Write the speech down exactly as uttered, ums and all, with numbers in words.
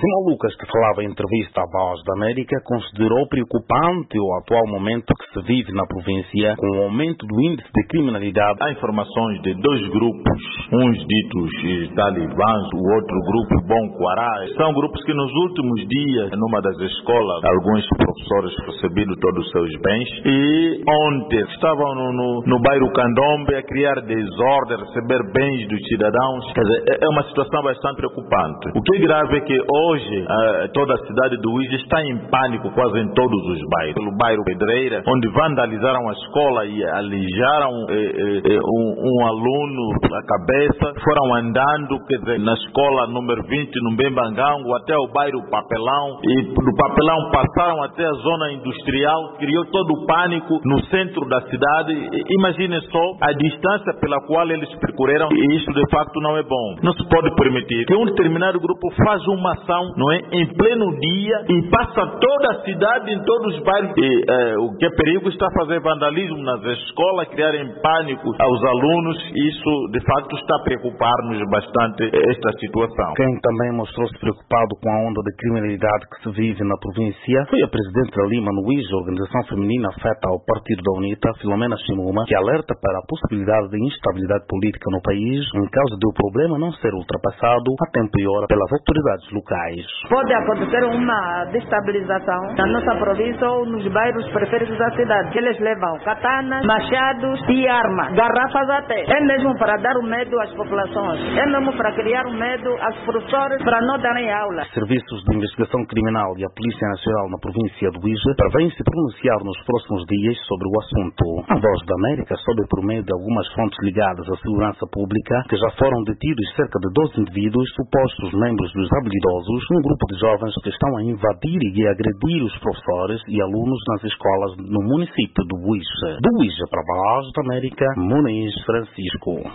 Simão Lucas, que falava em entrevista à Voz da América, considerou preocupante o atual momento que se vive na província, com o aumento do índice de criminalidade. Há informações de dois grupos, uns ditos talibãs, o outro grupo Boko Haram. São grupos que nos últimos dias, numa das escolas, alguns professores receberam todos os seus bens, e ontem estavam no, no, no bairro Candombe a criar desordem, receber bens dos cidadãos. Quer dizer, é uma situação bastante preocupante. O que é grave é que hoje uh, toda a cidade do Uíge está em pânico quase em todos os bairros. No bairro Pedreira, onde vandalizaram a escola e alijaram eh, eh, um, um aluno a cabeça, foram andando, quer dizer, na escola número vinte, no Bembangango, até o bairro Papelão, e do Papelão passaram até a zona industrial, criou todo o pânico no centro da cidade. Imaginem só a distância pela qual eles percorreram, e isso de facto não é bom. Não se pode permitir que um determinado grupo faz uma ação, não é, em pleno dia, e passa toda a cidade, em todos os bairros, e eh, o que é perigo está a fazer vandalismo nas escolas, criarem pânico aos alunos. Isso de facto está a preocupar-nos bastante, esta situação. Quem também mostrou-se preocupado com a onda de criminalidade que se vive na província foi a presidente da Lima no Uíge, organização feminina afeta ao Partido da UNITA, Filomena Chimuma, que alerta para a possibilidade de instabilidade política no país em causa de o problema não ser ultrapassado a tempo e hora pelas autoridades locais. Pode acontecer uma destabilização na nossa província ou nos bairros periféricos da cidade, que eles levam katanas, machados e armas, garrafas até. É mesmo para dar o medo às populações, é mesmo para criar o medo aos professores para não darem aula. Serviços de investigação criminal e a Polícia Nacional na província do Uíge prevêem se pronunciar nos próximos dias sobre o assunto. A Voz da América soube por meio de algumas fontes ligadas à segurança pública que já foram detidos cerca de doze indivíduos, supostos membros dos habilidosos, um grupo de jovens que estão a invadir e a agredir os professores e alunos nas escolas no município do Uíge. Do Uíge para a Voz da América, Muniz Francisco.